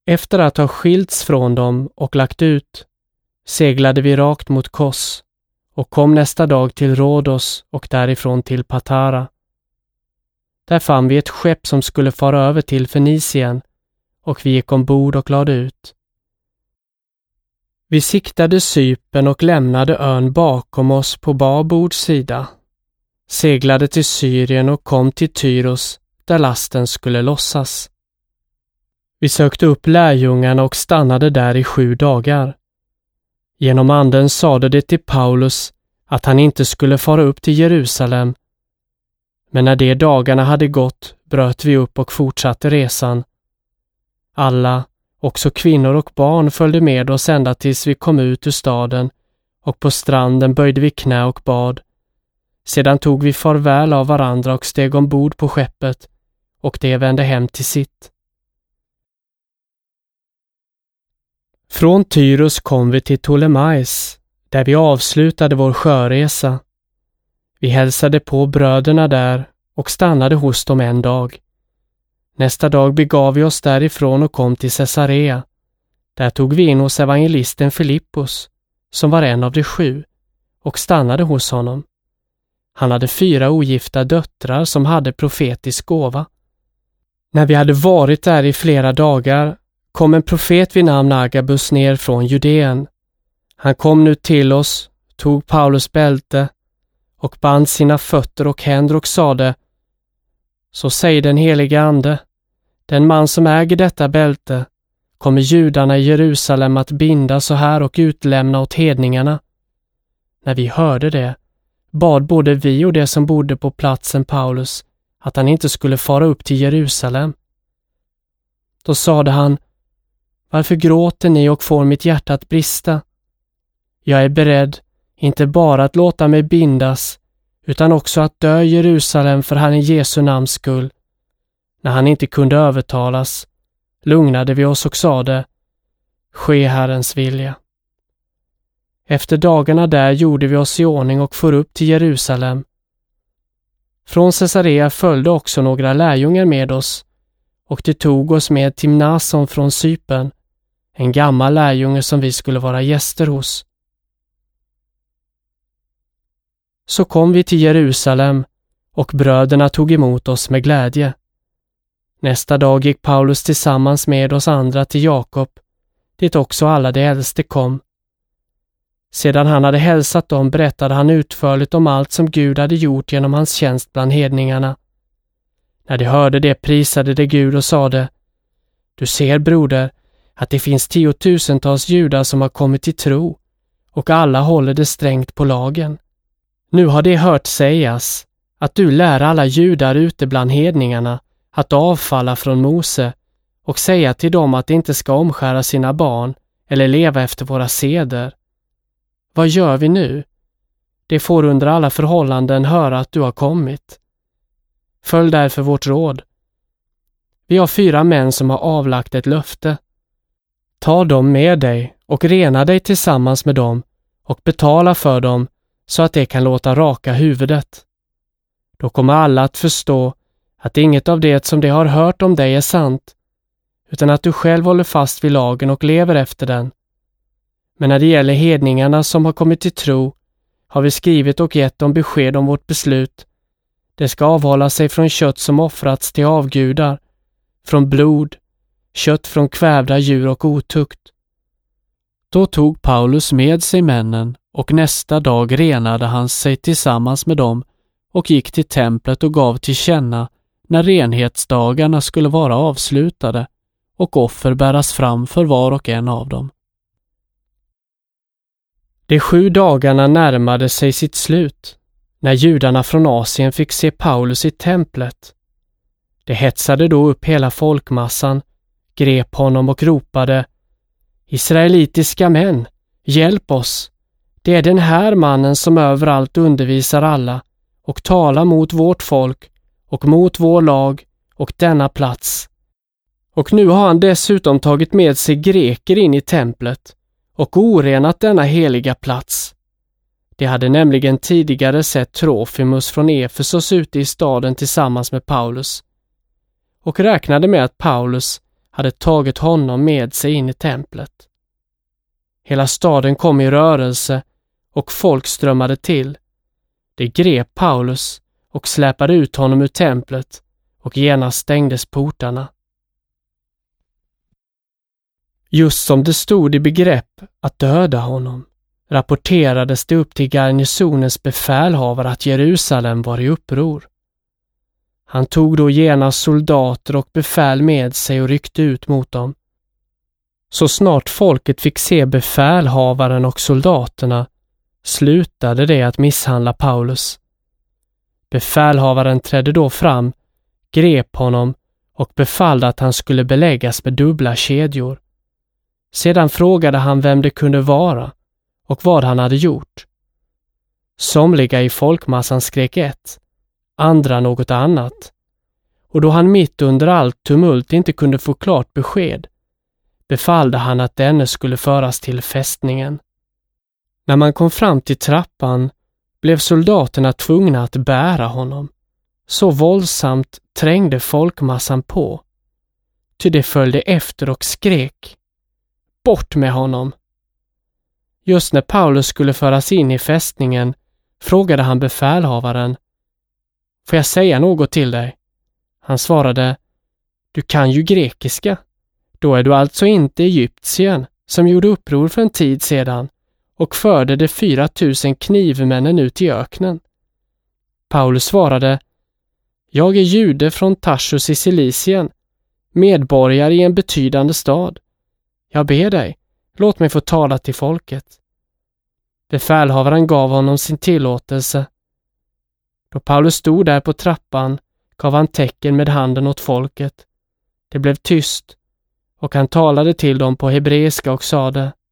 Efter att ha skilts från dem och lagt ut, seglade vi rakt mot Kos och kom nästa dag till Rhodos och därifrån till Patara. Där fann vi ett skepp som skulle fara över till Fenicien och vi gick ombord och lade ut. Vi siktade Cypern och lämnade ön bakom oss på barbords sida, seglade till Syrien och kom till Tyros där lasten skulle lossas. Vi sökte upp lärjungarna och stannade där i 7 dagar. Genom anden sade det till Paulus att han inte skulle fara upp till Jerusalem. Men när de dagarna hade gått bröt vi upp och fortsatte resan. Alla, också kvinnor och barn, följde med oss ända tills vi kom ut ur staden och på stranden böjde vi knä och bad. Sedan tog vi farväl av varandra och steg ombord på skeppet och det vände hem till sitt. Från Tyros kom vi till Ptolemais, där vi avslutade vår sjöresa. Vi hälsade på bröderna där och stannade hos dem en dag. Nästa dag begav vi oss därifrån och kom till Caesarea. Där tog vi in hos evangelisten Filippos, som var en av de 7, och stannade hos honom. Han hade 4 ogifta döttrar som hade profetisk gåva. När vi hade varit där i flera dagar kom en profet vid namn Agabus ner från Judeen. Han kom nu till oss, tog Paulus bälte och band sina fötter och händer och sade: Så säger den helige ande, den man som äger detta bälte kommer judarna i Jerusalem att binda så här och utlämna åt hedningarna. När vi hörde det bad både vi och de som bodde på platsen Paulus att han inte skulle fara upp till Jerusalem. Då sade han: Varför gråter ni och får mitt hjärta att brista? Jag är beredd inte bara att låta mig bindas utan också att dö i Jerusalem för han i Jesu namns skull. När han inte kunde övertalas lugnade vi oss och sade: Ske Herrens vilja. Efter dagarna där gjorde vi oss i ordning och for upp till Jerusalem. Från Caesarea följde också några lärjungar med oss och de tog oss med till Mnason från Cypern, en gammal lärjunge som vi skulle vara gäster hos. Så kom vi till Jerusalem och bröderna tog emot oss med glädje. Nästa dag gick Paulus tillsammans med oss andra till Jakob, dit också alla de äldste kom. Sedan han hade hälsat dem berättade han utförligt om allt som Gud hade gjort genom hans tjänst bland hedningarna. När de hörde det prisade de Gud och sade: Du ser, broder, att det finns 10-tusentals judar som har kommit till tro och alla håller det strängt på lagen. Nu har det hört sägas att du lär alla judar ute bland hedningarna att avfalla från Mose och säga till dem att de inte ska omskära sina barn eller leva efter våra seder. Vad gör vi nu? Det får under alla förhållanden höra att du har kommit. Följ därför vårt råd. Vi har 4 män som har avlagt ett löfte. Ta dem med dig och rena dig tillsammans med dem och betala för dem så att de kan låta raka huvudet. Då kommer alla att förstå att inget av det som de har hört om dig är sant, utan att du själv håller fast vid lagen och lever efter den. Men när det gäller hedningarna som har kommit till tro har vi skrivit och gett dem besked om vårt beslut. Det ska avhålla sig från kött som offrats till avgudar, från blod, kött från kvävda djur och otukt. Då tog Paulus med sig männen och nästa dag renade han sig tillsammans med dem och gick till templet och gav till känna när renhetsdagarna skulle vara avslutade och offer bäras fram för var och en av dem. De 7 dagarna närmade sig sitt slut när judarna från Asien fick se Paulus i templet. De hetsade då upp hela folkmassan, grep honom och ropade: Israelitiska män, hjälp oss! Det är den här mannen som överallt undervisar alla och talar mot vårt folk och mot vår lag och denna plats. Och nu har han dessutom tagit med sig greker in i templet och orenat denna heliga plats. De hade nämligen tidigare sett Trofimus från Efesos ute i staden tillsammans med Paulus och räknade med att Paulus hade tagit honom med sig in i templet. Hela staden kom i rörelse och folk strömmade till. De grep Paulus och släpade ut honom ur templet och genast stängdes portarna. Just som det stod i begrepp att döda honom rapporterades det upp till garnisonens befälhavare att Jerusalem var i uppror. Han tog då genast soldater och befäl med sig och ryckte ut mot dem. Så snart folket fick se befälhavaren och soldaterna slutade det att misshandla Paulus. Befälhavaren trädde då fram, grep honom och befallde att han skulle beläggas med dubbla kedjor. Sedan frågade han vem det kunde vara och vad han hade gjort. Somliga i folkmassan skrek ett, andra något annat. Och då han mitt under allt tumult inte kunde få klart besked, befallde han att denne skulle föras till fästningen. När man kom fram till trappan blev soldaterna tvungna att bära honom. Så våldsamt trängde folkmassan på. Ty det följde efter och skrek: bort med honom! Just när Paulus skulle föras in i fästningen frågade han befälhavaren: får jag säga något till dig? Han svarade: du kan ju grekiska. Då är du alltså inte egyptien som gjorde uppror för en tid sedan och förde de 4000 knivmännen ut i öknen. Paulus svarade: jag är jude från Tarsus i Cilicien, medborgare i en betydande stad. Jag ber dig, låt mig få tala till folket. Befälhavaren gav honom sin tillåtelse. Då Paulus stod där på trappan gav han tecken med handen åt folket. Det blev tyst och han talade till dem på hebreiska och sade: